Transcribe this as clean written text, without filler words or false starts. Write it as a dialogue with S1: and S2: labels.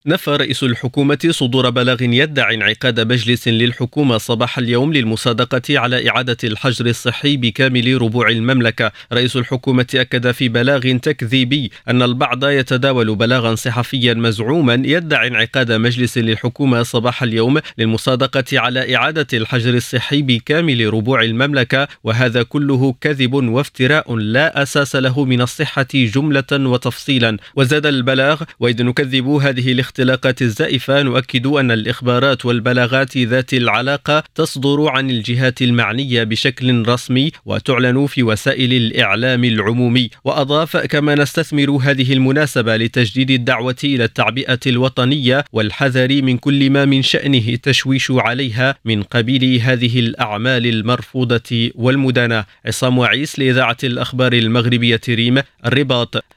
S1: نفى رئيس الحكومة صدور بلاغ يدعي انعقاد مجلس للحكومة صباح اليوم للمصادقة على إعادة الحجر الصحي بكامل ربوع المملكة. رئيس الحكومة أكد في بلاغ تكذيبي أن البعض يتداول بلاغا صحفيا مزعوما يدعي انعقاد مجلس للحكومة صباح اليوم للمصادقة على إعادة الحجر الصحي بكامل ربوع المملكة، وهذا كله كذب وافتراء لا أساس له من الصحة جملة وتفصيلا. وزاد البلاغ: وإذ نكذب هذه الاختلاقات الزائفة نؤكد أن الإخبارات والبلاغات ذات العلاقة تصدر عن الجهات المعنية بشكل رسمي وتعلن في وسائل الإعلام العمومي. وأضاف: كما نستثمر هذه المناسبة لتجديد الدعوة إلى التعبئة الوطنية والحذر من كل ما من شأنه التشويش عليها من قبيل هذه الأعمال المرفوضة والمدانة. عصام وعيس لإذاعة الأخبار المغربية ريم، الرباط.